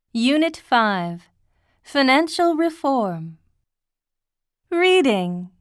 Unit 5, Financial Reform. Reading.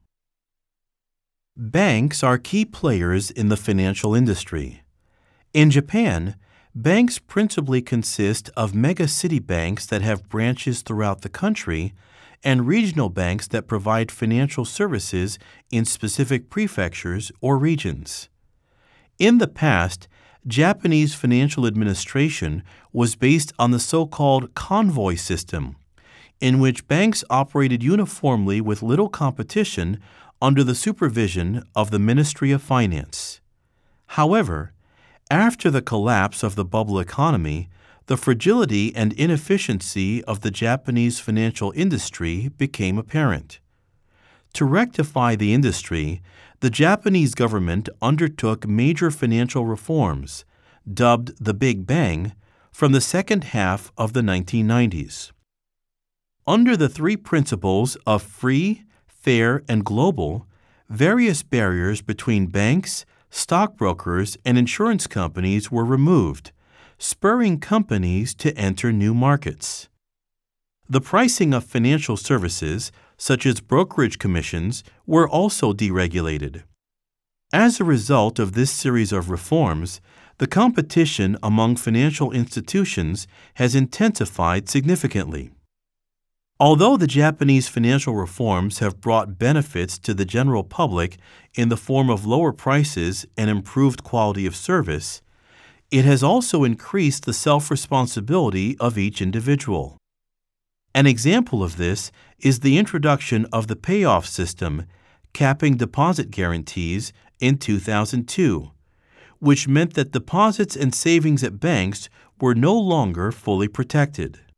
Banks are key players in the financial industry. In Japan, banks principally consist of mega-city banks that have branches throughout the country and regional banks that provide financial services in specific prefectures or regions. In the past, Japanese financial administration was based on the so-called convoy system, in which banks operated uniformly with little competition under the supervision of the Ministry of Finance. However, after the collapse of the bubble economy, the fragility and inefficiency of the Japanese financial industry became apparent. To rectify the industry, the Japanese government undertook major financial reforms, dubbed the Big Bang, from the second half of the 1990s. Under the three principles of free, fair, and global, various barriers between banks, stockbrokers, and insurance companies were removed, spurring companies to enter new markets. The pricing of financial services, such as brokerage commissions, were also deregulated. As a result of this series of reforms, the competition among financial institutions has intensified significantly. Although the Japanese financial reforms have brought benefits to the general public in the form of lower prices and improved quality of service, it has also increased the self-responsibility of each individual. An example of this is the introduction of the payoff system, capping deposit guarantees, in 2002, which meant that deposits and savings at banks were no longer fully protected.